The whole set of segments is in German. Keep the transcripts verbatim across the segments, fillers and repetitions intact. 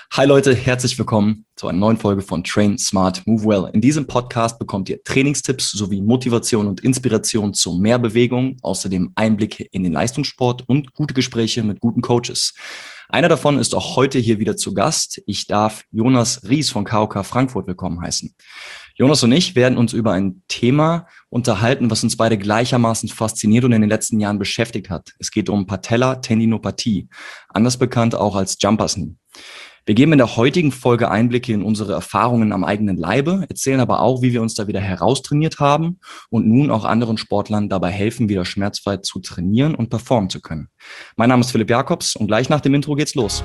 Hi Leute, herzlich willkommen zu einer neuen Folge von Train Smart Move Well. In diesem Podcast bekommt ihr Trainingstipps sowie Motivation und Inspiration zu mehr Bewegung, außerdem Einblicke in den Leistungssport und gute Gespräche mit guten Coaches. Einer davon ist auch heute hier wieder zu Gast. Ich darf Jonas Ries von K O K Frankfurt willkommen heißen. Jonas und ich werden uns über ein Thema unterhalten, was uns beide gleichermaßen fasziniert und in den letzten Jahren beschäftigt hat. Es geht um Patella-Tendinopathie, anders bekannt auch als Jumpers Knee. Wir geben in der heutigen Folge Einblicke in unsere Erfahrungen am eigenen Leibe, erzählen aber auch, wie wir uns da wieder heraustrainiert haben und nun auch anderen Sportlern dabei helfen, wieder schmerzfrei zu trainieren und performen zu können. Mein Name ist Philipp Jakobs und gleich nach dem Intro geht's los.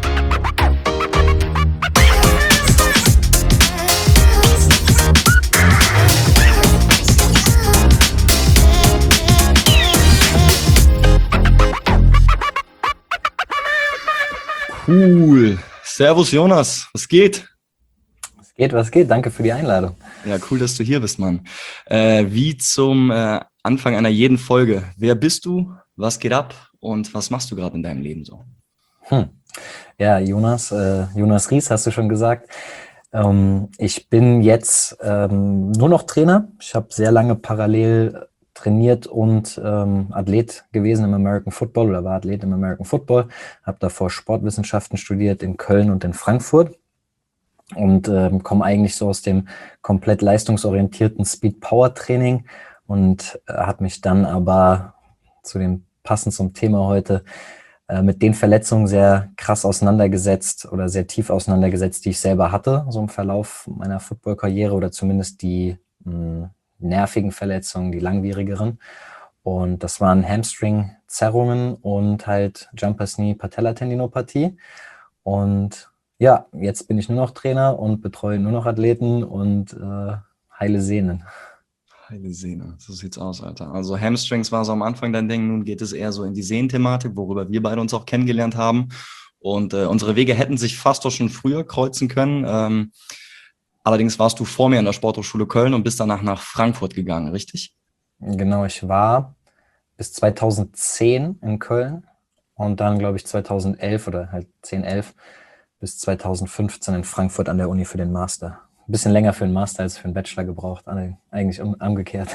Cool. Servus Jonas, was geht? Was geht, was geht? Danke für die Einladung. Ja, cool, dass du hier bist, Mann. Äh, wie zum äh, Anfang einer jeden Folge. Wer bist du? Was geht ab? Und was machst du gerade in deinem Leben so? Hm. Ja, Jonas, äh, Jonas Ries, hast du schon gesagt. Ähm, ich bin jetzt ähm, nur noch Trainer. Ich habe sehr lange parallel trainiert und ähm, Athlet gewesen im American Football oder war Athlet im American Football. Habe davor Sportwissenschaften studiert in Köln und in Frankfurt und ähm, komme eigentlich so aus dem komplett leistungsorientierten Speed-Power-Training und äh, habe mich dann aber zu dem passend zum Thema heute äh, mit den Verletzungen sehr krass auseinandergesetzt oder sehr tief auseinandergesetzt, die ich selber hatte, so im Verlauf meiner Football-Karriere oder zumindest die mh, nervigen Verletzungen, die langwierigeren. Und das waren Hamstring-Zerrungen und halt Jumpers Knee, Patella-Tendinopathie. Und ja, jetzt bin ich nur noch Trainer und betreue nur noch Athleten und äh, heile Sehnen. Heile Sehne, so sieht's aus, Alter. Also Hamstrings war so am Anfang dein Ding, nun geht es eher so in die Sehnenthematik, worüber wir beide uns auch kennengelernt haben. Und äh, unsere Wege hätten sich fast doch schon früher kreuzen können. Ähm, Allerdings warst du vor mir in der Sporthochschule Köln und bist danach nach Frankfurt gegangen, richtig? Genau, ich war bis zweitausendzehn in Köln und dann, glaube ich, zweitausendelf oder halt zehn, elf bis zweitausendfünfzehn in Frankfurt an der Uni für den Master. Ein bisschen länger für den Master als für den Bachelor gebraucht, eigentlich umgekehrt.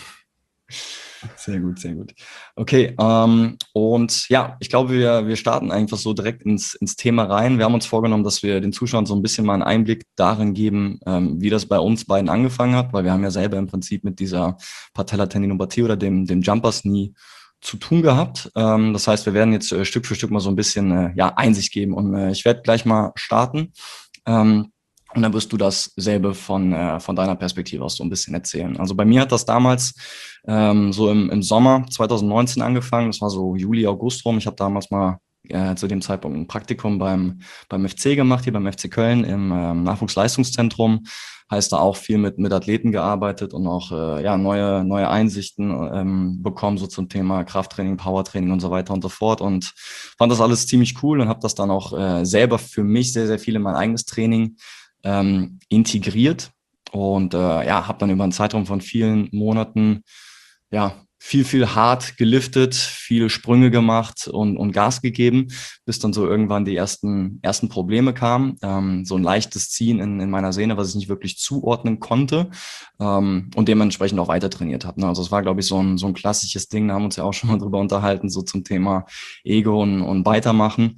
Sehr gut, sehr gut. Okay, ähm, und ja, ich glaube, wir, wir starten einfach so direkt ins, ins Thema rein. Wir haben uns vorgenommen, dass wir den Zuschauern so ein bisschen mal einen Einblick darin geben, ähm, wie das bei uns beiden angefangen hat, weil wir haben ja selber im Prinzip mit dieser Patella-Tendinopathie oder dem, dem Jumpers Knee zu tun gehabt. Ähm, das heißt, wir werden jetzt äh, Stück für Stück mal so ein bisschen äh, ja, Einsicht geben und äh, ich werde gleich mal starten. Ähm, Und dann wirst du dasselbe von, äh, von deiner Perspektive aus so ein bisschen erzählen. Also bei mir hat das damals ähm, so im, im Sommer zweitausendneunzehn angefangen. Das war so Juli, August rum. Ich habe damals mal äh, zu dem Zeitpunkt ein Praktikum beim, beim F C gemacht, hier beim F C Köln im ähm, Nachwuchsleistungszentrum. Heißt da auch viel mit, mit Athleten gearbeitet und auch äh, ja, neue, neue Einsichten ähm, bekommen, so zum Thema Krafttraining, Powertraining und so weiter und so fort. Und fand das alles ziemlich cool und habe das dann auch äh, selber für mich sehr, sehr viel in mein eigenes Training Ähm, integriert und äh, ja, habe dann über einen Zeitraum von vielen Monaten ja viel, viel hart geliftet, viele Sprünge gemacht und, und Gas gegeben, bis dann so irgendwann die ersten, ersten Probleme kamen. Ähm, so ein leichtes Ziehen in, in meiner Sehne, was ich nicht wirklich zuordnen konnte ähm, und dementsprechend auch weiter trainiert habe. Ne? Also es war, glaube ich, so ein, so ein klassisches Ding, da haben wir uns ja auch schon mal drüber unterhalten, so zum Thema Ego und, und Weitermachen.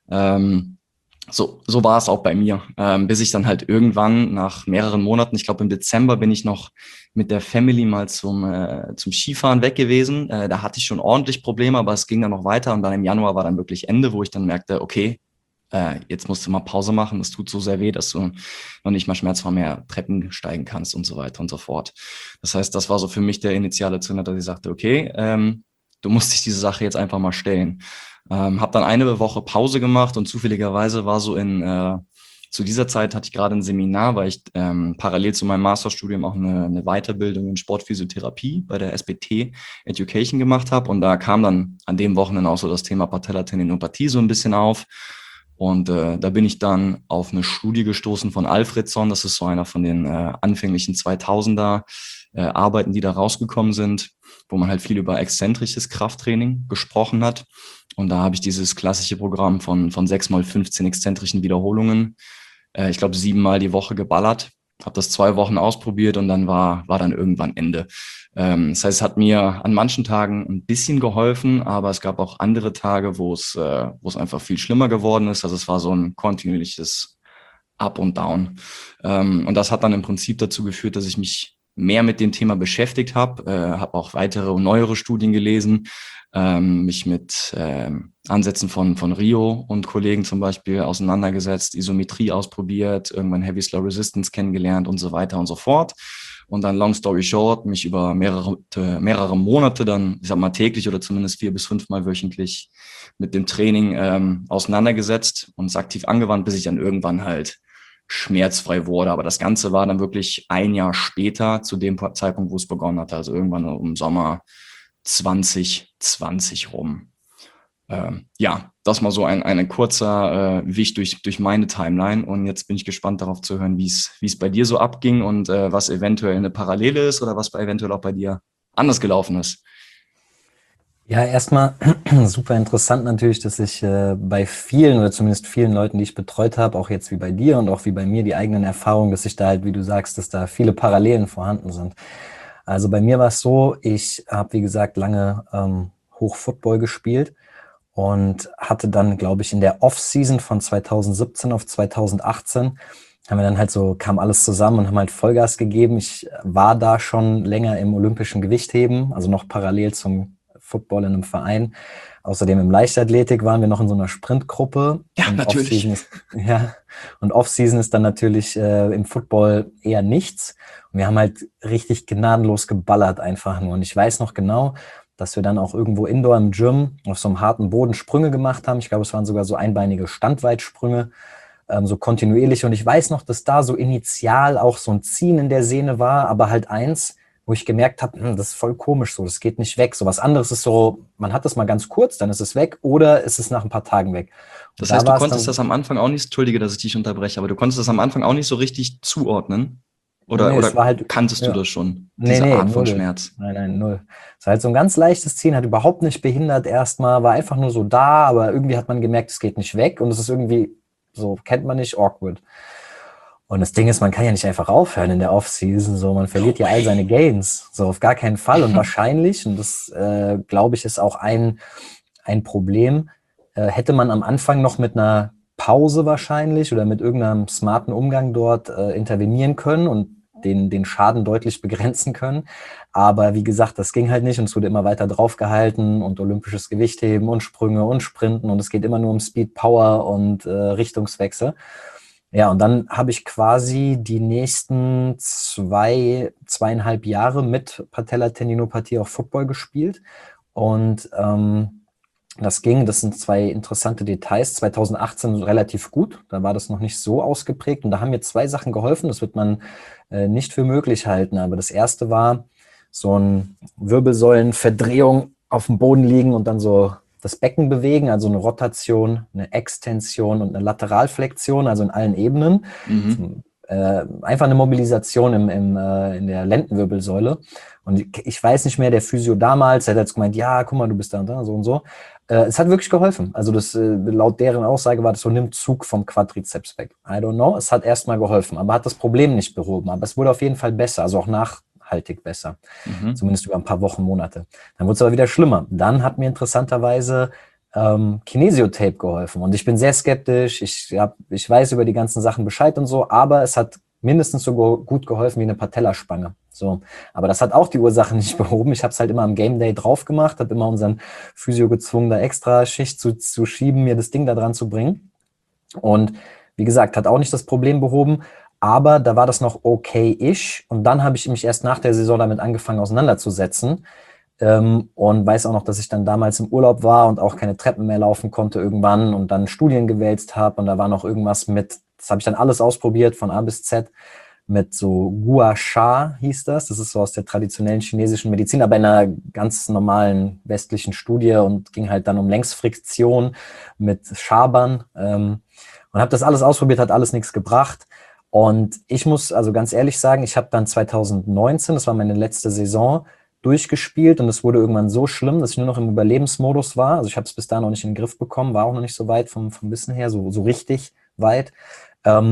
Ähm, So, so war es auch bei mir, ähm, bis ich dann halt irgendwann nach mehreren Monaten, ich glaube im Dezember bin ich noch mit der Family mal zum, äh, zum Skifahren weg gewesen. Äh, da hatte ich schon ordentlich Probleme, aber es ging dann noch weiter und dann im Januar war dann wirklich Ende, wo ich dann merkte, okay, äh, jetzt musst du mal Pause machen, es tut so sehr weh, dass du noch nicht mal schmerzfrei mehr Treppen steigen kannst und so weiter und so fort. Das heißt, das war so für mich der initiale Zünder, dass ich sagte, okay, ähm, du musst dich diese Sache jetzt einfach mal stellen. Ähm, habe dann eine Woche Pause gemacht und zufälligerweise war so in, äh, zu dieser Zeit hatte ich gerade ein Seminar, weil ich ähm, parallel zu meinem Masterstudium auch eine, eine Weiterbildung in Sportphysiotherapie bei der S B T Education gemacht habe und da kam dann an dem Wochenende auch so das Thema Patella-Tendinopathie so ein bisschen auf und äh, da bin ich dann auf eine Studie gestoßen von Alfredson, das ist so einer von den äh, anfänglichen zweitausender äh, Arbeiten, die da rausgekommen sind, wo man halt viel über exzentrisches Krafttraining gesprochen hat. Und da habe ich dieses klassische Programm von, von sechs mal fünfzehn exzentrischen Wiederholungen äh, ich glaube, siebenmal die Woche geballert. Habe das zwei Wochen ausprobiert und dann war, war dann irgendwann Ende. Ähm, das heißt, es hat mir an manchen Tagen ein bisschen geholfen, aber es gab auch andere Tage, wo es, äh, wo es einfach viel schlimmer geworden ist. Also es war so ein kontinuierliches Up und Down. Ähm, und das hat dann im Prinzip dazu geführt, dass ich mich mehr mit dem Thema beschäftigt habe, äh, habe auch weitere und neuere Studien gelesen, ähm, mich mit ähm, Ansätzen von, von Rio und Kollegen zum Beispiel auseinandergesetzt, Isometrie ausprobiert, irgendwann Heavy Slow Resistance kennengelernt und so weiter und so fort. Und dann, long story short, mich über mehrere, mehrere Monate dann, ich sag mal täglich oder zumindest vier bis fünfmal wöchentlich mit dem Training ähm, auseinandergesetzt und es aktiv angewandt, bis ich dann irgendwann halt schmerzfrei wurde. Aber das Ganze war dann wirklich ein Jahr später, zu dem Zeitpunkt, wo es begonnen hatte. Also irgendwann im Sommer zwanzig zwanzig rum. Ähm, ja, das mal so ein, ein kurzer äh, Weg durch, durch meine Timeline. Und jetzt bin ich gespannt darauf zu hören, wie es wie es bei dir so abging und äh, was eventuell eine Parallele ist oder was eventuell auch bei dir anders gelaufen ist. Ja, erstmal super interessant natürlich, dass ich äh, bei vielen oder zumindest vielen Leuten, die ich betreut habe, auch jetzt wie bei dir und auch wie bei mir, die eigenen Erfahrungen, dass ich da halt, wie du sagst, dass da viele Parallelen vorhanden sind. Also bei mir war es so, ich habe, wie gesagt, lange ähm, Hochfootball gespielt und hatte dann, glaube ich, in der Off-Season von zweitausendsiebzehn auf zweitausendachtzehn haben wir dann halt so, kam alles zusammen und haben halt Vollgas gegeben. Ich war da schon länger im olympischen Gewichtheben, also noch parallel zum Football in einem Verein. Außerdem im Leichtathletik waren wir noch in so einer Sprintgruppe. Ja, Und natürlich. Off-Season ist, ja, und Off-Season ist dann natürlich äh, im Football eher nichts. Und wir haben halt richtig gnadenlos geballert einfach nur. Und ich weiß noch genau, dass wir dann auch irgendwo indoor im Gym auf so einem harten Boden Sprünge gemacht haben. Ich glaube, es waren sogar so einbeinige Standweitsprünge, ähm, so kontinuierlich. Und ich weiß noch, dass da so initial auch so ein Ziehen in der Sehne war, aber halt eins, wo ich gemerkt habe, hm, das ist voll komisch so, das geht nicht weg. So was anderes ist so, man hat das mal ganz kurz, dann ist es weg oder ist es nach ein paar Tagen weg. Und Das da heißt, du war es konntest dann, das am Anfang auch nicht, entschuldige, dass ich dich unterbreche, aber du konntest das am Anfang auch nicht so richtig zuordnen? Oder, nee, es oder war halt, kanntest du ja, das schon, nee, diese nee, Art von null. Schmerz? Nein, nein, null. Es war halt so ein ganz leichtes Ziehen, hat überhaupt nicht behindert erstmal, war einfach nur so da, aber irgendwie hat man gemerkt, es geht nicht weg und es ist irgendwie, so kennt man nicht, awkward. Und das Ding ist, man kann ja nicht einfach aufhören in der Offseason, so, man No verliert ja all way. seine Gains, so auf gar keinen Fall und wahrscheinlich, und das, äh, glaube ich, ist auch ein, ein Problem, äh, hätte man am Anfang noch mit einer Pause wahrscheinlich oder mit irgendeinem smarten Umgang dort äh, intervenieren können und den, den Schaden deutlich begrenzen können. Aber wie gesagt, das ging halt nicht und es wurde immer weiter draufgehalten und olympisches Gewichtheben und Sprünge und Sprinten und es geht immer nur um Speed, Power und äh, Richtungswechsel. Ja, und dann habe ich quasi die nächsten zwei, zweieinhalb Jahre mit Patellatendinopathie auch Football gespielt. Und ähm, das ging, das sind zwei interessante Details. zweitausendachtzehn relativ gut, da war das noch nicht so ausgeprägt. Und da haben mir zwei Sachen geholfen, das wird man äh, nicht für möglich halten. Aber das erste war so ein Wirbelsäulenverdrehung auf dem Boden liegen und dann so das Becken bewegen, also eine Rotation, eine Extension und eine Lateralflexion, also in allen Ebenen. Mhm. Zum, äh, einfach eine Mobilisation im, im, äh, in der Lendenwirbelsäule. Und ich, ich weiß nicht mehr, der Physio damals, der hat jetzt gemeint, ja, guck mal, du bist da und da, so und so. Äh, es hat wirklich geholfen. Also das, äh, laut deren Aussage war das so, nimm Zug vom Quadrizeps weg. I don't know, es hat erstmal geholfen, aber hat das Problem nicht behoben. Aber es wurde auf jeden Fall besser, also auch nachhaltig besser. Mhm. Zumindest über ein paar Wochen, Monate. Dann wurde es aber wieder schlimmer. Dann hat mir interessanterweise ähm, Kinesiotape geholfen. Und ich bin sehr skeptisch. Ich, hab, ich weiß über die ganzen Sachen Bescheid und so, aber es hat mindestens so go- gut geholfen wie eine Patellaspange. So. Aber das hat auch die Ursache nicht behoben. Ich habe es halt immer am Game Day drauf gemacht, habe immer unseren Physio gezwungen, da extra Schicht zu, zu schieben, mir das Ding da dran zu bringen. Und wie gesagt, hat auch nicht das Problem behoben, aber da war das noch okay-ish. Und dann habe ich mich erst nach der Saison damit angefangen auseinanderzusetzen. Ähm, und weiß auch noch, dass ich dann damals im Urlaub war und auch keine Treppen mehr laufen konnte irgendwann und dann Studien gewälzt habe. Und da war noch irgendwas mit, das habe ich dann alles ausprobiert von A bis Z, mit so Gua Sha hieß das. Das ist so aus der traditionellen chinesischen Medizin, aber in einer ganz normalen westlichen Studie und ging halt dann um Längsfriktion mit Schabern. Ähm, und habe das alles ausprobiert, hat alles nichts gebracht. Und ich muss also ganz ehrlich sagen, ich habe dann zweitausendneunzehn, das war meine letzte Saison, durchgespielt und es wurde irgendwann so schlimm, dass ich nur noch im Überlebensmodus war. Also ich habe es bis dahin noch nicht in den Griff bekommen, war auch noch nicht so weit vom, vom Wissen her, so, so richtig weit. Ähm,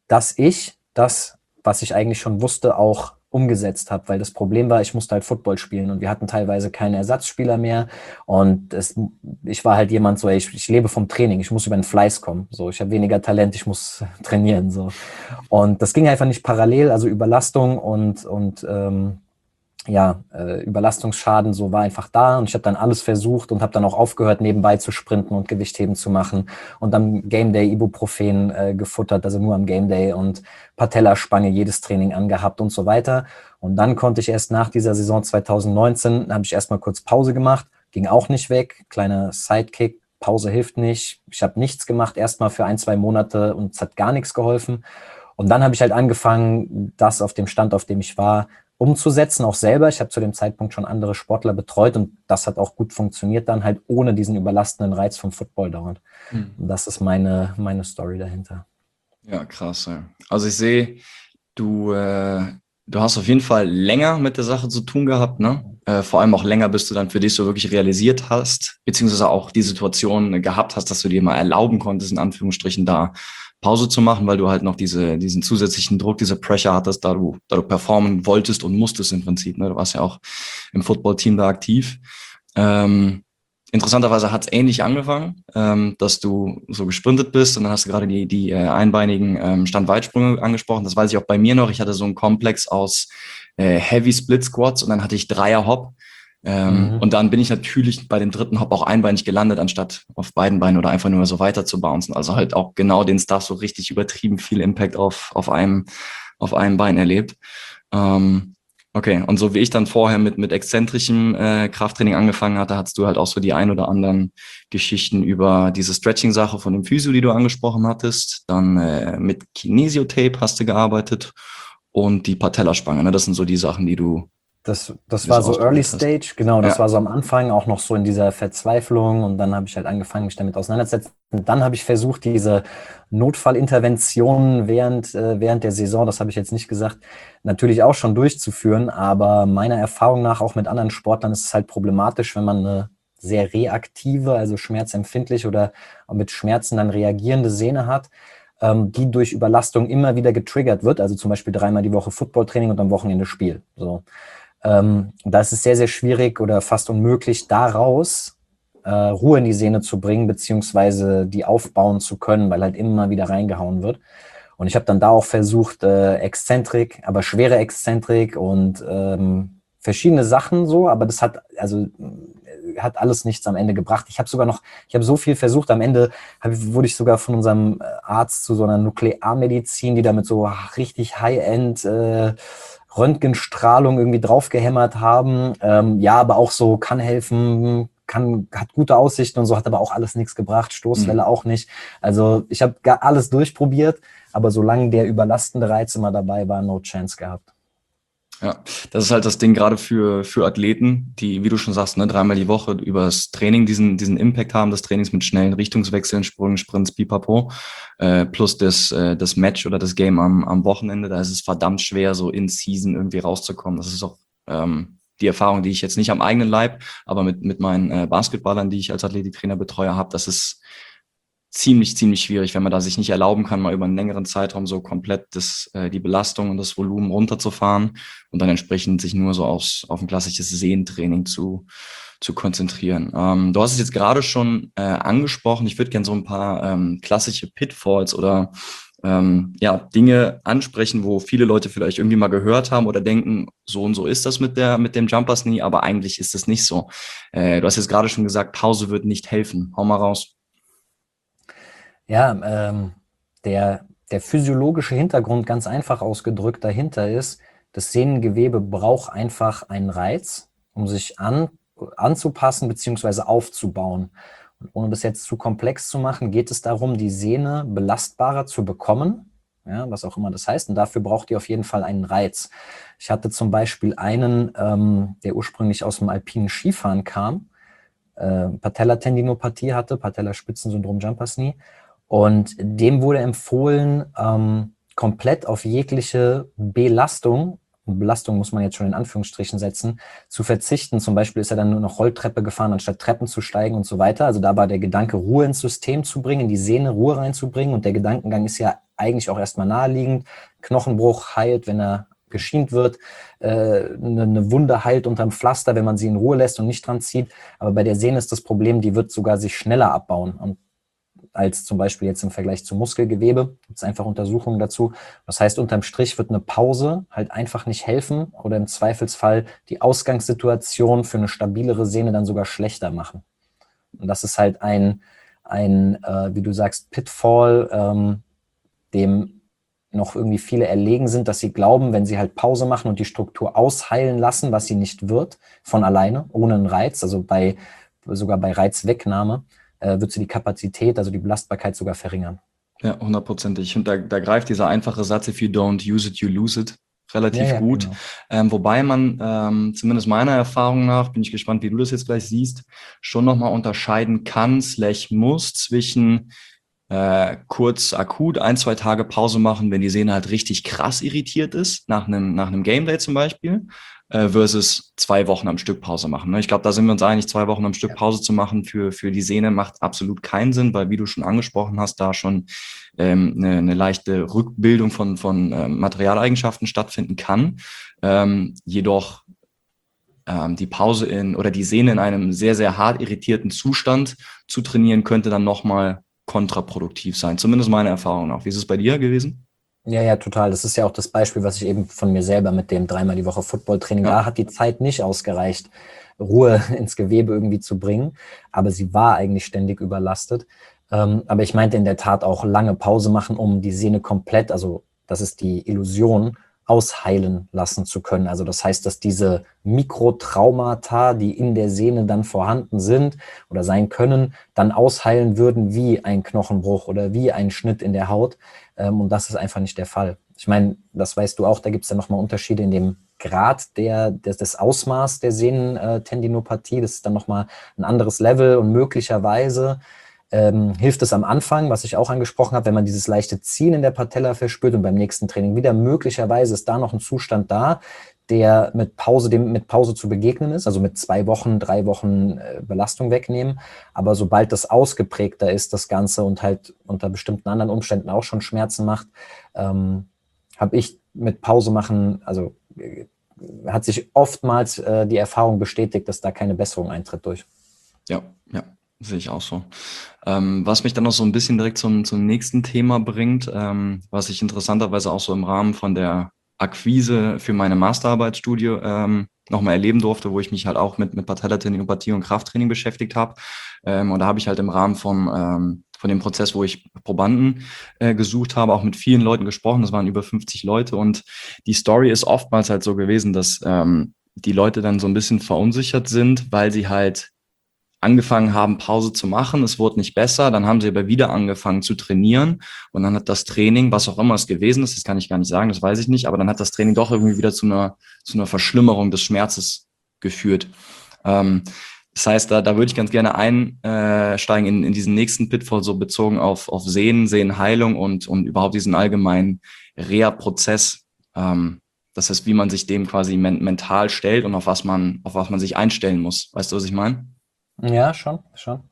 dass ich das, was ich eigentlich schon wusste, auch umgesetzt habe, weil das Problem war, ich musste halt Football spielen und wir hatten teilweise keine Ersatzspieler mehr und es, ich war halt jemand so, ey, ich, ich lebe vom Training, ich muss über den Fleiß kommen, so, ich habe weniger Talent, ich muss trainieren, so. Und das ging einfach nicht parallel, also Überlastung und, und ähm, ja, äh, Überlastungsschaden, so war einfach da und ich habe dann alles versucht und habe dann auch aufgehört, nebenbei zu sprinten und Gewichtheben zu machen und am Game Day Ibuprofen äh, gefuttert, also nur am Game Day und Patellaspange jedes Training angehabt und so weiter. Und dann konnte ich erst nach dieser Saison zwanzig neunzehn, habe ich erstmal kurz Pause gemacht, ging auch nicht weg, kleiner Sidekick, Pause hilft nicht, ich habe nichts gemacht, erstmal für ein, zwei Monate und es hat gar nichts geholfen. Und dann habe ich halt angefangen, das auf dem Stand, auf dem ich war, umzusetzen, auch selber. Ich habe zu dem Zeitpunkt schon andere Sportler betreut und das hat auch gut funktioniert, dann halt ohne diesen überlastenden Reiz vom Football dauernd. Mhm. Und das ist meine, meine Story dahinter. Ja, krass. Ja. Also ich sehe, du, äh, du hast auf jeden Fall länger mit der Sache zu tun gehabt, ne? Äh, vor allem auch länger, bis du dann für dich so wirklich realisiert hast, beziehungsweise auch die Situation gehabt hast, dass du dir mal erlauben konntest, in Anführungsstrichen da Pause zu machen, weil du halt noch diese, diesen zusätzlichen Druck, diese Pressure hattest, da du, da du performen wolltest und musstest im Prinzip. Ne? Du warst ja auch im Footballteam da aktiv. Ähm, interessanterweise hat es ähnlich angefangen, ähm, dass du so gesprintet bist und dann hast du gerade die, die äh, einbeinigen ähm, Standweitsprünge angesprochen. Das weiß ich auch bei mir noch. Ich hatte so einen Komplex aus äh, Heavy Split Squats und dann hatte ich Dreier Hop. Ähm, mhm. Und dann bin ich natürlich bei dem dritten Hop auch einbeinig gelandet, anstatt auf beiden Beinen oder einfach nur so weiter zu bouncen. Also halt auch genau den Stuff, so richtig übertrieben viel Impact auf, auf einem, auf einem Bein erlebt. Ähm, okay. Und so wie ich dann vorher mit, mit exzentrischem äh, Krafttraining angefangen hatte, hattest du halt auch so die ein oder anderen Geschichten über diese Stretching-Sache von dem Physio, die du angesprochen hattest. Dann äh, mit Kinesiotape hast du gearbeitet und die Patellaspange. Ne? Das sind so die Sachen, die du Das, das war so Early Stage, genau, das ja. war so am Anfang auch noch so in dieser Verzweiflung und dann habe ich halt angefangen, mich damit auseinanderzusetzen. Und dann habe ich versucht, diese Notfallinterventionen während, äh, während der Saison, das habe ich jetzt nicht gesagt, natürlich auch schon durchzuführen, aber meiner Erfahrung nach auch mit anderen Sportlern ist es halt problematisch, wenn man eine sehr reaktive, also schmerzempfindlich oder mit Schmerzen dann reagierende Sehne hat, ähm, die durch Überlastung immer wieder getriggert wird, also zum Beispiel dreimal die Woche Footballtraining und am Wochenende Spiel, so. Ähm, da ist es sehr, sehr schwierig oder fast unmöglich, daraus äh, Ruhe in die Sehne zu bringen, beziehungsweise die aufbauen zu können, weil halt immer wieder reingehauen wird. Und ich habe dann da auch versucht, äh, Exzentrik, aber schwere Exzentrik und ähm, verschiedene Sachen so, aber das hat, also hat alles nichts am Ende gebracht. Ich habe sogar noch, ich habe so viel versucht, am Ende hab, wurde ich sogar von unserem Arzt zu so einer Nuklearmedizin, die damit so richtig High-End äh, Röntgenstrahlung irgendwie draufgehämmert haben. Ähm, ja, aber auch so kann helfen, kann, hat gute Aussichten und so, hat aber auch alles nichts gebracht, Stoßwelle mhm. auch nicht. Also ich habe alles durchprobiert, aber solange der überlastende Reiz immer dabei war, no chance gehabt. Ja, das ist halt das Ding gerade für, für Athleten, die, wie du schon sagst, ne, dreimal die Woche übers Training diesen, diesen Impact haben, des Trainings mit schnellen Richtungswechseln, Sprüngen, Sprints, pipapo, äh, plus das, äh, das Match oder das Game am, am Wochenende. Da ist es verdammt schwer, so in Season irgendwie rauszukommen. Das ist auch ähm, die Erfahrung, die ich jetzt nicht am eigenen Leib, aber mit, mit meinen äh, Basketballern, die ich als Athletiktrainer betreue, habe. Das ist ziemlich, ziemlich schwierig, wenn man da sich nicht erlauben kann, mal über einen längeren Zeitraum so komplett das, äh, die Belastung und das Volumen runterzufahren und dann entsprechend sich nur so aufs, auf ein klassisches Sehentraining zu, zu konzentrieren. Ähm, du hast es jetzt gerade schon äh, angesprochen. Ich würde gerne so ein paar ähm, klassische Pitfalls oder ähm, ja, Dinge ansprechen, wo viele Leute vielleicht irgendwie mal gehört haben oder denken, so und so ist das mit der, mit dem Jumpers Knee, aber eigentlich ist es nicht so. Äh, du hast jetzt gerade schon gesagt, Pause wird nicht helfen. Hau mal raus. Ja, ähm, der, der physiologische Hintergrund, ganz einfach ausgedrückt, dahinter ist, das Sehnengewebe braucht einfach einen Reiz, um sich an, anzupassen bzw. aufzubauen. Und ohne das jetzt zu komplex zu machen, geht es darum, die Sehne belastbarer zu bekommen, ja, was auch immer das heißt. Und dafür braucht ihr auf jeden Fall einen Reiz. Ich hatte zum Beispiel einen, ähm, der ursprünglich aus dem alpinen Skifahren kam, äh, Patellatendinopathie hatte, Patellaspitzensyndrom Jumpers Knee. Und dem wurde empfohlen, ähm, komplett auf jegliche Belastung, Belastung muss man jetzt schon in Anführungsstrichen setzen, zu verzichten. Zum Beispiel ist er dann nur noch Rolltreppe gefahren, anstatt Treppen zu steigen und so weiter. Also da war der Gedanke, Ruhe ins System zu bringen, in die Sehne Ruhe reinzubringen. Und der Gedankengang ist ja eigentlich auch erstmal naheliegend. Knochenbruch heilt, wenn er geschient wird, äh, eine, eine Wunde heilt unterm Pflaster, wenn man sie in Ruhe lässt und nicht dran zieht. Aber bei der Sehne ist das Problem, die wird sogar sich schneller abbauen und als zum Beispiel jetzt im Vergleich zum Muskelgewebe. Gibt es einfach Untersuchungen dazu. Das heißt, unterm Strich wird eine Pause halt einfach nicht helfen oder im Zweifelsfall die Ausgangssituation für eine stabilere Sehne dann sogar schlechter machen. Und das ist halt ein, ein äh, wie du sagst, Pitfall, ähm, dem noch irgendwie viele erlegen sind, dass sie glauben, wenn sie halt Pause machen und die Struktur ausheilen lassen, was sie nicht wird, von alleine, ohne einen Reiz, also bei sogar bei Reizwegnahme, wird sie die Kapazität, also die Belastbarkeit sogar verringern. Ja, hundertprozentig. Und da, da greift dieser einfache Satz, if you don't use it, you lose it, relativ ja, ja, gut. Genau. Ähm, wobei man, ähm, zumindest meiner Erfahrung nach, bin ich gespannt, wie du das jetzt gleich siehst, schon nochmal unterscheiden kann, slash muss, zwischen äh, kurz akut ein, zwei Tage Pause machen, wenn die Sehne halt richtig krass irritiert ist, nach einem, nach einem Game Day zum Beispiel, äh, versus zwei Wochen am Stück Pause machen. Ne? Ich glaube, da sind wir uns einig, zwei Wochen am Stück Pause zu machen für, für die Sehne macht absolut keinen Sinn, weil, wie du schon angesprochen hast, da schon ähm, eine, eine leichte Rückbildung von, von ähm, Materialeigenschaften stattfinden kann. Ähm, jedoch ähm, die Pause in oder die Sehne in einem sehr, sehr hart irritierten Zustand zu trainieren, könnte dann nochmal kontraproduktiv sein. Zumindest meine Erfahrung nach. Wie ist es bei dir gewesen? Ja, ja, total. Das ist ja auch das Beispiel, was ich eben von mir selber mit dem dreimal die Woche Football-Training, Ja. da hat die Zeit nicht ausgereicht, Ruhe ins Gewebe irgendwie zu bringen, aber sie war eigentlich ständig überlastet. Ähm, aber ich meinte in der Tat auch lange Pause machen, um die Sehne komplett, also das ist die Illusion, ausheilen lassen zu können. Also das heißt, dass diese Mikrotraumata, die in der Sehne dann vorhanden sind oder sein können, dann ausheilen würden wie ein Knochenbruch oder wie ein Schnitt in der Haut. Ähm, und das ist einfach nicht der Fall. Ich meine, das weißt du auch, da gibt es ja nochmal Unterschiede in dem Grad der, des, des Ausmaß der Sehnentendinopathie. Das ist dann nochmal ein anderes Level und möglicherweise ähm, hilft es am Anfang, was ich auch angesprochen habe, wenn man dieses leichte Ziehen in der Patella verspürt und beim nächsten Training wieder möglicherweise ist da noch ein Zustand da, der mit Pause, dem mit Pause zu begegnen ist, also mit zwei Wochen, drei Wochen äh, Belastung wegnehmen. Aber sobald das ausgeprägter ist, das Ganze und halt unter bestimmten anderen Umständen auch schon Schmerzen macht, ähm, habe ich mit Pause machen, also äh, hat sich oftmals äh, die Erfahrung bestätigt, dass da keine Besserung eintritt durch. Ja, ja, sehe ich auch so. Ähm, was mich dann noch so ein bisschen direkt zum, zum nächsten Thema bringt, ähm, was ich interessanterweise auch so im Rahmen von der Akquise für meine Masterarbeitsstudie ähm, nochmal erleben durfte, wo ich mich halt auch mit, mit Patellatendinopathie und Krafttraining beschäftigt habe. Ähm, und da habe ich halt im Rahmen vom, ähm, von dem Prozess, wo ich Probanden äh, gesucht habe, auch mit vielen Leuten gesprochen. Das waren über fünfzig Leute. Und die Story ist oftmals halt so gewesen, dass ähm, die Leute dann so ein bisschen verunsichert sind, weil sie halt angefangen haben, Pause zu machen. Es wurde nicht besser. Dann haben sie aber wieder angefangen zu trainieren. Und dann hat das Training, was auch immer es gewesen ist, das kann ich gar nicht sagen, das weiß ich nicht, aber dann hat das Training doch irgendwie wieder zu einer, zu einer Verschlimmerung des Schmerzes geführt. Ähm, das heißt, da, da würde ich ganz gerne einsteigen in, in diesen nächsten Pitfall, so bezogen auf, auf Sehnen, Sehnenheilung und, und überhaupt diesen allgemeinen Reha-Prozess. Ähm, das heißt, wie man sich dem quasi men- mental stellt und auf was man, auf was man sich einstellen muss. Weißt du, was ich meine? Ja, schon, schon.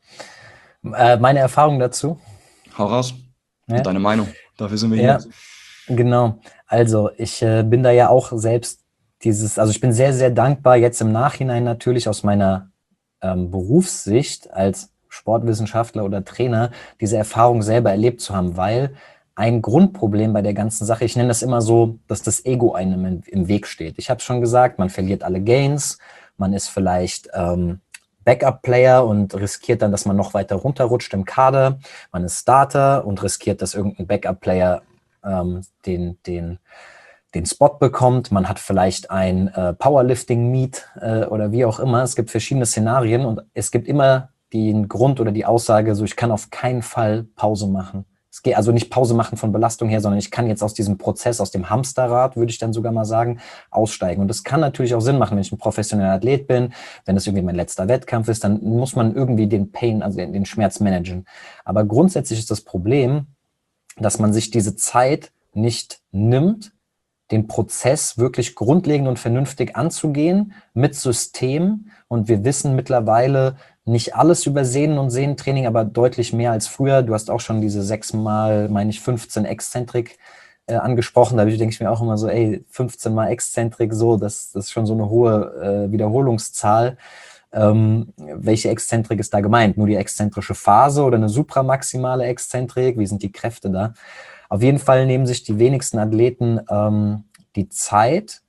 Äh, meine Erfahrung dazu. Hau raus. Ja, Und deine Meinung. Dafür sind wir ja, hier. genau. Also ich äh, bin da ja auch selbst dieses, also ich bin sehr, sehr dankbar jetzt im Nachhinein natürlich aus meiner ähm, Berufssicht als Sportwissenschaftler oder Trainer diese Erfahrung selber erlebt zu haben, weil ein Grundproblem bei der ganzen Sache, ich nenne das immer so, dass das Ego einem im, im Weg steht. Ich habe schon gesagt, man verliert alle Gains, man ist vielleicht ähm, Backup-Player und riskiert dann, dass man noch weiter runterrutscht im Kader. Man ist Starter und riskiert, dass irgendein Backup-Player ähm, den, den, den Spot bekommt. Man hat vielleicht ein äh, Powerlifting-Meet äh, oder wie auch immer. Es gibt verschiedene Szenarien und es gibt immer den Grund oder die Aussage, so ich kann auf keinen Fall Pause machen. Es geht also nicht Pause machen von Belastung her, sondern ich kann jetzt aus diesem Prozess, aus dem Hamsterrad, würde ich dann sogar mal sagen, aussteigen. Und das kann natürlich auch Sinn machen, wenn ich ein professioneller Athlet bin, wenn das irgendwie mein letzter Wettkampf ist, dann muss man irgendwie den Pain, also den, den Schmerz managen. Aber grundsätzlich ist das Problem, dass man sich diese Zeit nicht nimmt, den Prozess wirklich grundlegend und vernünftig anzugehen mit System. Und wir wissen mittlerweile nicht alles über Sehnen- und Sehnentraining, aber deutlich mehr als früher. Du hast auch schon diese sechsmal, meine ich, fünfzehn Exzentrik äh, angesprochen. Da denke ich mir auch immer so, ey, fünfzehn mal Exzentrik, so, das, das ist schon so eine hohe äh, Wiederholungszahl. Ähm, welche Exzentrik ist da gemeint? Nur die exzentrische Phase oder eine supramaximale Exzentrik? Wie sind die Kräfte da? Auf jeden Fall nehmen sich die wenigsten Athleten ähm, die Zeit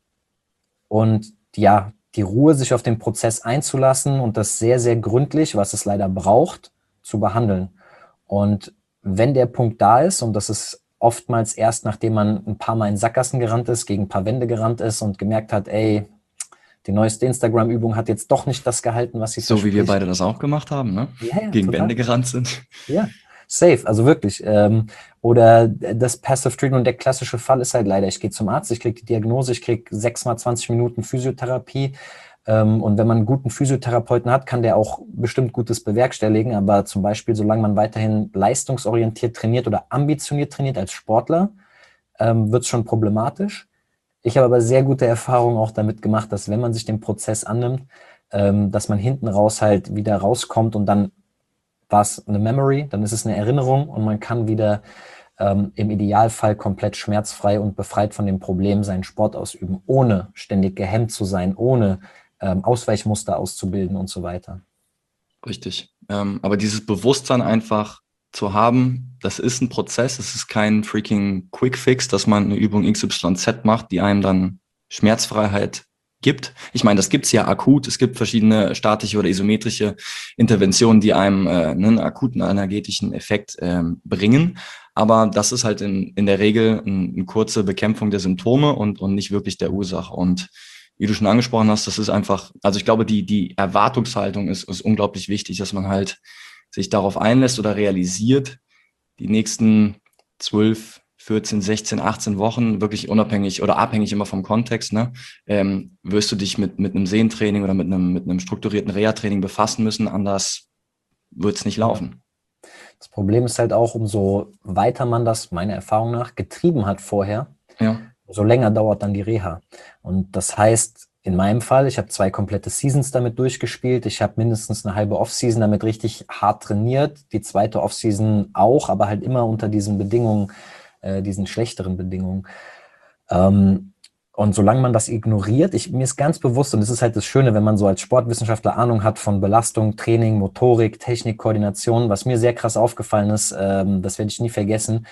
und ja, die Ruhe, sich auf den Prozess einzulassen und das sehr, sehr gründlich, was es leider braucht, zu behandeln. Und wenn der Punkt da ist, und das ist oftmals erst, nachdem man ein paar Mal in Sackgassen gerannt ist, gegen ein paar Wände gerannt ist und gemerkt hat, ey, die neueste Instagram-Übung hat jetzt doch nicht das gehalten, was sie So wie verspricht. wir beide das auch gemacht haben, ne? Ja, ja, Gegen total. Wände gerannt sind. Ja, safe, also wirklich. Ähm, oder das Passive Treatment, der klassische Fall ist halt leider, ich gehe zum Arzt, ich kriege die Diagnose, ich kriege sechs mal zwanzig Minuten Physiotherapie. Ähm, und wenn man einen guten Physiotherapeuten hat, kann der auch bestimmt Gutes bewerkstelligen. Aber zum Beispiel, solange man weiterhin leistungsorientiert trainiert oder ambitioniert trainiert als Sportler, ähm, wird es schon problematisch. Ich habe aber sehr gute Erfahrungen auch damit gemacht, dass wenn man sich den Prozess annimmt, ähm, dass man hinten raus halt wieder rauskommt und dann war es eine Memory, dann ist es eine Erinnerung und man kann wieder ähm, im Idealfall komplett schmerzfrei und befreit von dem Problem seinen Sport ausüben, ohne ständig gehemmt zu sein, ohne ähm, Ausweichmuster auszubilden und so weiter. Richtig. Ähm, aber dieses Bewusstsein einfach zu haben, das ist ein Prozess, es ist kein freaking Quick Fix, dass man eine Übung X Y Z macht, die einem dann Schmerzfreiheit gibt. Ich meine, das gibt's ja akut. Es gibt verschiedene statische oder isometrische Interventionen, die einem äh, einen akuten energetischen Effekt ähm, bringen. Aber das ist halt in, in der Regel ein, eine kurze Bekämpfung der Symptome und, und nicht wirklich der Ursache. Und wie du schon angesprochen hast, das ist einfach, also ich glaube, die, die Erwartungshaltung ist, ist unglaublich wichtig, dass man halt sich darauf einlässt oder realisiert, die nächsten zwölf, vierzehn, sechzehn, achtzehn Wochen, wirklich unabhängig oder abhängig immer vom Kontext, ne, ähm, wirst du dich mit, mit einem Sehentraining oder mit einem, mit einem strukturierten Reha-Training befassen müssen, anders wird es nicht laufen. Das Problem ist halt auch, umso weiter man das, meiner Erfahrung nach, getrieben hat vorher, Ja. umso länger dauert dann die Reha. Und das heißt, in meinem Fall, ich habe zwei komplette Seasons damit durchgespielt. Ich habe mindestens eine halbe Offseason damit richtig hart trainiert. Die zweite Offseason auch, aber halt immer unter diesen Bedingungen, äh, diesen schlechteren Bedingungen. Ähm, und solange man das ignoriert, ich, mir ist ganz bewusst, und das ist halt das Schöne, wenn man so als Sportwissenschaftler Ahnung hat von Belastung, Training, Motorik, Technik, Koordination, was mir sehr krass aufgefallen ist, ähm, das werde ich nie vergessen.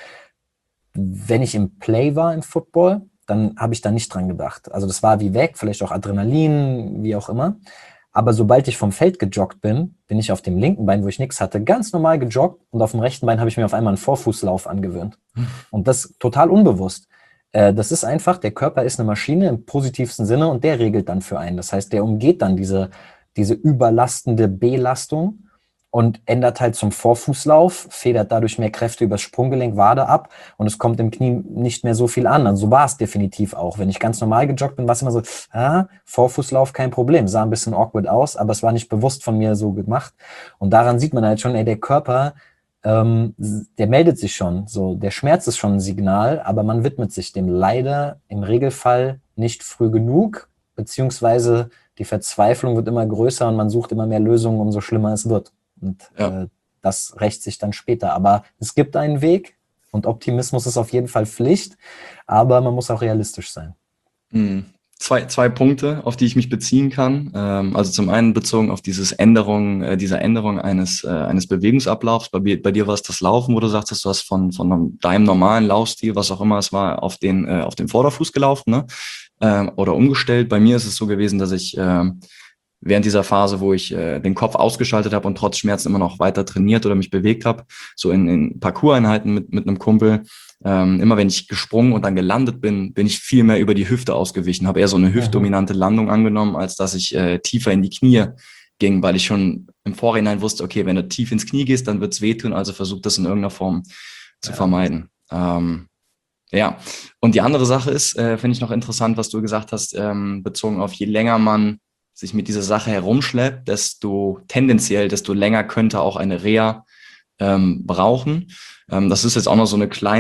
Wenn ich im Play war im Football, dann habe ich da nicht dran gedacht. Also das war wie weg, vielleicht auch Adrenalin, wie auch immer. Aber sobald ich vom Feld gejoggt bin, bin ich auf dem linken Bein, wo ich nichts hatte, ganz normal gejoggt und auf dem rechten Bein habe ich mir auf einmal einen Vorfußlauf angewöhnt. Und das total unbewusst. Äh, das ist einfach, der Körper ist eine Maschine im positivsten Sinne und der regelt dann für einen. Das heißt, der umgeht dann diese, diese überlastende Belastung und ändert halt zum Vorfußlauf, federt dadurch mehr Kräfte übers Sprunggelenk, Wade ab und es kommt im Knie nicht mehr so viel an. Also so war es definitiv auch. Wenn ich ganz normal gejoggt bin, war es immer so, ah, Vorfußlauf, kein Problem. Sah ein bisschen awkward aus, aber es war nicht bewusst von mir so gemacht. Und daran sieht man halt schon, ey, der Körper, ähm, der meldet sich schon. So, der Schmerz ist schon ein Signal, aber man widmet sich dem leider im Regelfall nicht früh genug, beziehungsweise die Verzweiflung wird immer größer und man sucht immer mehr Lösungen, umso schlimmer es wird. Und Ja. äh, das rächt sich dann später. Aber es gibt einen Weg und Optimismus ist auf jeden Fall Pflicht, aber man muss auch realistisch sein. Mhm. Zwei, zwei Punkte, auf die ich mich beziehen kann. Ähm, also zum einen bezogen auf dieses Änderung, äh, dieser Änderung eines, äh, eines Bewegungsablaufs. Bei, bei dir war es das Laufen, wo du sagtest, du hast von, von deinem normalen Laufstil, was auch immer es war, auf den, äh, auf den Vorderfuß gelaufen, ne? Ähm, oder umgestellt. Bei mir ist es so gewesen, dass ich äh, während dieser Phase, wo ich äh, den Kopf ausgeschaltet habe und trotz Schmerzen immer noch weiter trainiert oder mich bewegt habe, so in, in Parcours-Einheiten mit, mit einem Kumpel, ähm, immer wenn ich gesprungen und dann gelandet bin, bin ich viel mehr über die Hüfte ausgewichen, habe eher so eine hüftdominante Landung angenommen, als dass ich äh, tiefer in die Knie ging, weil ich schon im Vorhinein wusste, okay, wenn du tief ins Knie gehst, dann wird's wehtun, also versuch das in irgendeiner Form zu Ja. vermeiden. Ähm, ja, und die andere Sache ist, äh, finde ich noch interessant, was du gesagt hast, ähm, bezogen auf je länger man sich mit dieser Sache herumschleppt, desto tendenziell, desto länger könnte auch eine Reha ähm, brauchen. Ähm, das ist jetzt auch noch so eine kleine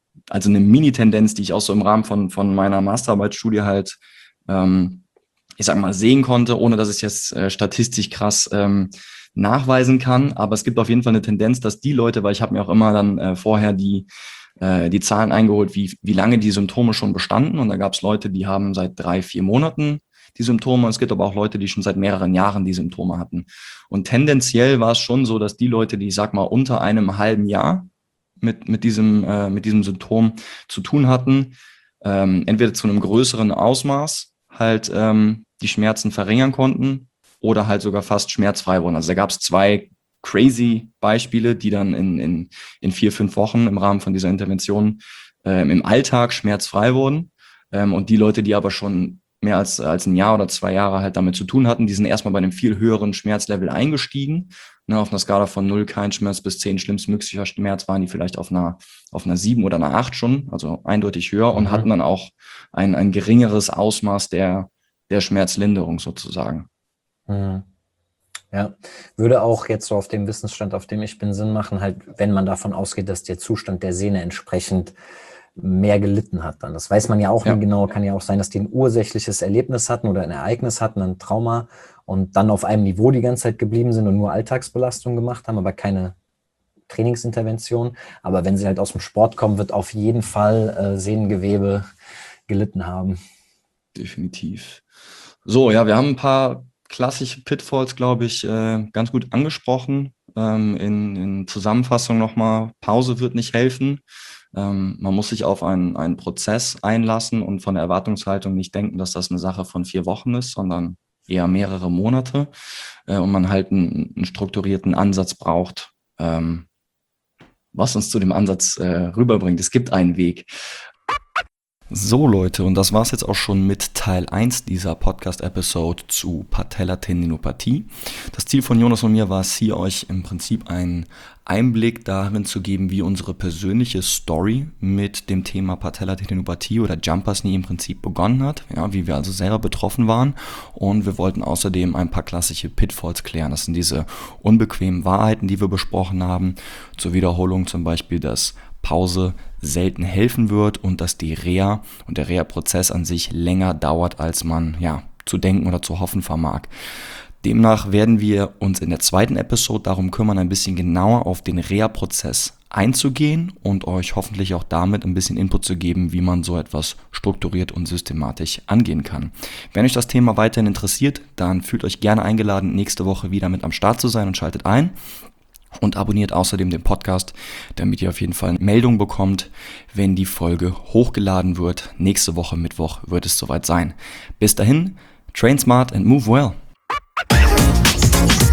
also eine Mini-Tendenz, die ich auch so im Rahmen von, von meiner Masterarbeitsstudie halt, ähm, ich sag mal, sehen konnte, ohne dass ich es jetzt äh, statistisch krass ähm, nachweisen kann. Aber es gibt auf jeden Fall eine Tendenz, dass die Leute, weil ich habe mir auch immer dann äh, vorher die äh, die Zahlen eingeholt, wie, wie lange die Symptome schon bestanden. Und da gab es Leute, die haben seit drei, vier Monaten die Symptome. Es gibt aber auch Leute, die schon seit mehreren Jahren die Symptome hatten. Und tendenziell war es schon so, dass die Leute, die, ich sag mal, unter einem halben Jahr mit, mit, diesem, äh, mit diesem Symptom zu tun hatten, ähm, entweder zu einem größeren Ausmaß halt ähm, die Schmerzen verringern konnten oder halt sogar fast schmerzfrei wurden. Also da gab es zwei crazy Beispiele, die dann in, in, in vier, fünf Wochen im Rahmen von dieser Intervention ähm, im Alltag schmerzfrei wurden. Ähm, und die Leute, die aber schon mehr als, als ein Jahr oder zwei Jahre halt damit zu tun hatten, die sind erstmal bei einem viel höheren Schmerzlevel eingestiegen. Ne, auf einer Skala von null kein Schmerz bis zehn schlimmstmöglicher Schmerz waren die vielleicht auf einer, auf einer sieben oder einer acht schon, also eindeutig höher, mhm. und hatten dann auch ein, ein geringeres Ausmaß der, der Schmerzlinderung sozusagen. Mhm. Ja, würde auch jetzt so auf dem Wissensstand, auf dem ich bin, Sinn machen, halt, wenn man davon ausgeht, dass der Zustand der Sehne entsprechend mehr gelitten hat dann. Das weiß man ja auch ja. nie genau. Kann ja auch sein, dass die ein ursächliches Erlebnis hatten oder ein Ereignis hatten, ein Trauma und dann auf einem Niveau die ganze Zeit geblieben sind und nur Alltagsbelastung gemacht haben, aber keine Trainingsintervention. Aber wenn sie halt aus dem Sport kommen, wird auf jeden Fall äh, Sehnengewebe gelitten haben. Definitiv. So, ja, wir haben ein paar klassische Pitfalls, glaube ich, äh, ganz gut angesprochen. Ähm, in, in Zusammenfassung nochmal, Pause wird nicht helfen. Ähm, man muss sich auf einen, einen Prozess einlassen und von der Erwartungshaltung nicht denken, dass das eine Sache von vier Wochen ist, sondern eher mehrere Monate. Äh, und man halt einen, einen strukturierten Ansatz braucht, ähm, was uns zu dem Ansatz äh, rüberbringt. Es gibt einen Weg. So Leute, und das war's jetzt auch schon mit Teil eins dieser Podcast-Episode zu Patellatendinopathie. Das Ziel von Jonas und mir war es, hier euch im Prinzip einen Einblick darin zu geben, wie unsere persönliche Story mit dem Thema Patellatendinopathie oder Jumpers Knee im Prinzip begonnen hat, ja, wie wir also selber betroffen waren. Und wir wollten außerdem ein paar klassische Pitfalls klären. Das sind diese unbequemen Wahrheiten, die wir besprochen haben. Zur Wiederholung zum Beispiel, dass Pause selten helfen wird und dass die Reha und der Reha-Prozess an sich länger dauert, als man ja zu denken oder zu hoffen vermag. Demnach werden wir uns in der zweiten Episode darum kümmern, ein bisschen genauer auf den Reha-Prozess einzugehen und euch hoffentlich auch damit ein bisschen Input zu geben, wie man so etwas strukturiert und systematisch angehen kann. Wenn euch das Thema weiterhin interessiert, dann fühlt euch gerne eingeladen, nächste Woche wieder mit am Start zu sein und schaltet ein. Und abonniert außerdem den Podcast, damit ihr auf jeden Fall eine Meldung bekommt, wenn die Folge hochgeladen wird. Nächste Woche Mittwoch wird es soweit sein. Bis dahin, train smart and move well.